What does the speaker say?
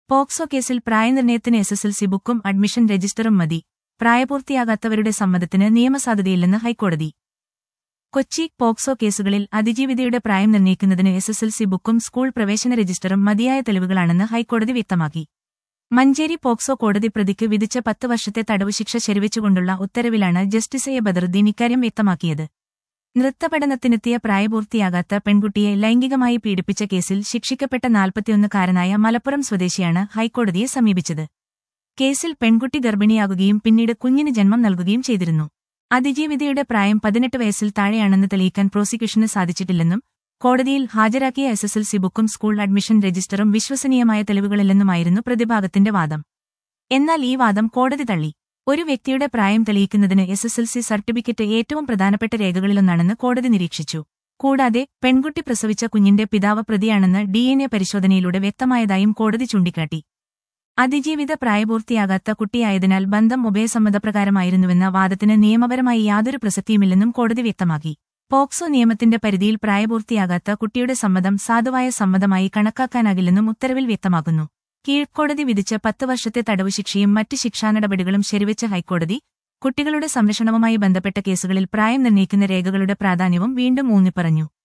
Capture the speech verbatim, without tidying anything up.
POCSO കേസിൽ പ്രായനിർണയത്തിന് S S L C ബുക്കും അഡ്മിഷൻ രജിസ്റ്ററും മതി. പ്രായപൂർത്തിയാകാത്തവരുടെ സമ്മതത്തിന് നിയമസാധുതയില്ലെന്ന് ഹൈക്കോടതി. കൊച്ചി പോക്സോ കേസുകളിൽ അതിജീവിതയുടെ പ്രായം നിർണ്ണയിക്കുന്നതിന് എസ് എസ് എൽ സി ബുക്കും സ്കൂൾ പ്രവേശന രജിസ്റ്ററും മതിയായ തെളിവുകളാണെന്ന് ഹൈക്കോടതി വ്യക്തമാക്കി. മഞ്ചേരി പോക്സോ കോടതി പ്രതിക്ക് വിധിച്ച പത്ത് വർഷത്തെ തടവ് ശിക്ഷ ശരിവെച്ചുകൊണ്ടുള്ള ഉത്തരവിലാണ് ജസ്റ്റിസ് എ ബദറുദ്ദീൻ ഇക്കാര്യം വ്യക്തമാക്കിയത്. നൃത്തപഠനത്തിനെത്തിയ പ്രായപൂർത്തിയാകാത്ത പെൺകുട്ടിയെ ലൈംഗികമായി പീഡിപ്പിച്ച കേസിൽ ശിക്ഷിക്കപ്പെട്ട നാൽപ്പത്തിയൊന്നുകാരനായ മലപ്പുറം സ്വദേശിയാണ് ഹൈക്കോടതിയെ സമീപിച്ചത്. കേസിൽ പെൺകുട്ടി ഗർഭിണിയാകുകയും പിന്നീട് കുഞ്ഞിന് ജന്മം നൽകുകയും ചെയ്തിരുന്നു. അതിജീവിതയുടെ പ്രായം പതിനെട്ട് വയസ്സിൽ താഴെയാണെന്ന് തെളിയിക്കാൻ പ്രോസിക്യൂഷന് സാധിച്ചിട്ടില്ലെന്നും കോടതിയിൽ ഹാജരാക്കിയ എസ് എസ് എൽ സി ബുക്കും സ്കൂൾ അഡ്മിഷൻ രജിസ്റ്ററും വിശ്വസനീയമായ തെളിവുകളില്ലെന്നുമായിരുന്നു പ്രതിഭാഗത്തിന്റെ വാദം. എന്നാൽ ഈ വാദം കോടതി തള്ളി. ഒരു വ്യക്തിയുടെ പ്രായം തെളിയിക്കുന്നതിന് S S L C certificate ഏറ്റവും പ്രധാനപ്പെട്ട രേഖകളിലൊന്നാണെന്ന് കോടതി നിരീക്ഷിച്ചു. കൂടാതെ പെൺകുട്ടി പ്രസവിച്ച കുഞ്ഞിന്റെ പിതാവ് പ്രതിയാണെന്ന് ഡി എൻ എ പരിശോധനയിലൂടെ വ്യക്തമായതായും കോടതി ചൂണ്ടിക്കാട്ടി. അതിജീവിത പ്രായപൂർത്തിയാകാത്ത കുട്ടിയായതിനാൽ ബന്ധം ഉഭയസമ്മതപ്രകാരമായിരുന്നുവെന്ന വാദത്തിന് നിയമപരമായി യാതൊരു പ്രസക്തിയുമില്ലെന്നും കോടതി വ്യക്തമാക്കി. പോക്സോ നിയമത്തിന്റെ പരിധിയിൽ പ്രായപൂർത്തിയാകാത്ത കുട്ടിയുടെ സമ്മതം സാധുവായ സമ്മതമായി കണക്കാക്കാനാകില്ലെന്നും ഉത്തരവിൽ വ്യക്തമാക്കുന്നു. കീഴ്ക്കോടതി വിധിച്ച പത്ത് വർഷത്തെ തടവ് ശിക്ഷയും മറ്റ് ശിക്ഷാനടപടികളും ശരിവെച്ച ഹൈക്കോടതി കുട്ടികളുടെ സംരക്ഷണവുമായി ബന്ധപ്പെട്ട കേസുകളിൽ പ്രായം നിർണ്ണയിക്കുന്ന രേഖകളുടെ പ്രാധാന്യവും വീണ്ടും ഊന്നിപ്പറഞ്ഞു.